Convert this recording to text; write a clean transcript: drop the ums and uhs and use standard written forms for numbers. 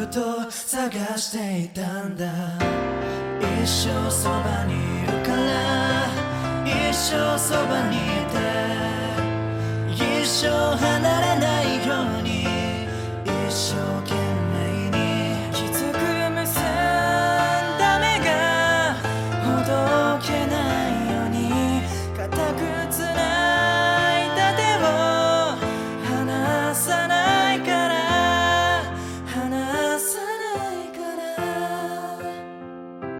っと探していたんだ。一生そばにいるから、一生そばにいる